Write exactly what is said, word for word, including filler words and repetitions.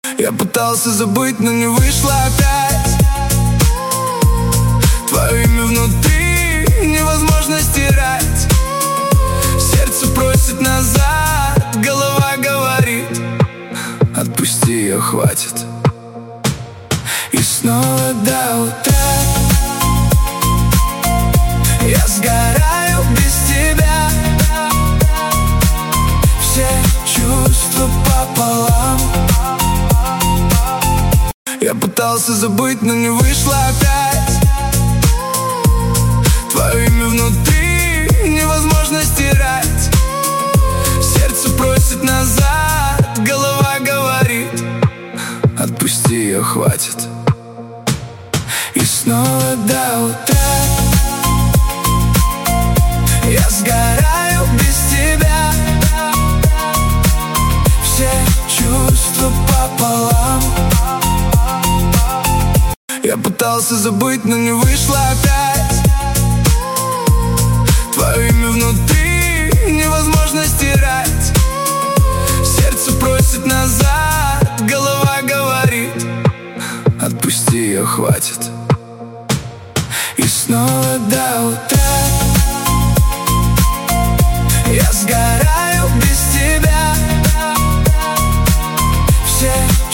Я пытался забыть, но не вышло опять. Твое имя внутри невозможно стирать. Сердце просит назад, голова говорит: отпусти ее, хватит. И снова до утра я сгораю без тебя. Все чувства пополам. Я пытался забыть, но не вышло опять. Твое имя внутри невозможно стирать. Сердце просит назад, голова говорит: отпусти ее, хватит. И снова до утра я сгораю без тебя. Все чувства пополам. Я пытался забыть, но не вышло опять. Твое имя внутри невозможно стирать. Сердце просит назад, голова говорит: отпусти ее, хватит.